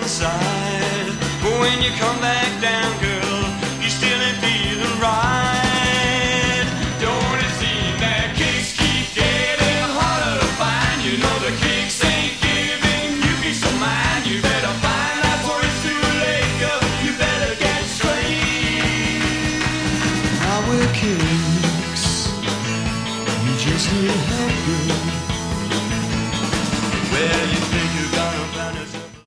inside. But when you come back down, girl, you still ain't feeling right. Don't it seem that kicks keep getting harder to find? You know the kicks ain't giving you peace of mind. You better find that voice to lake up. You better get straight. Our kicks, you just need help, girl. Well, you think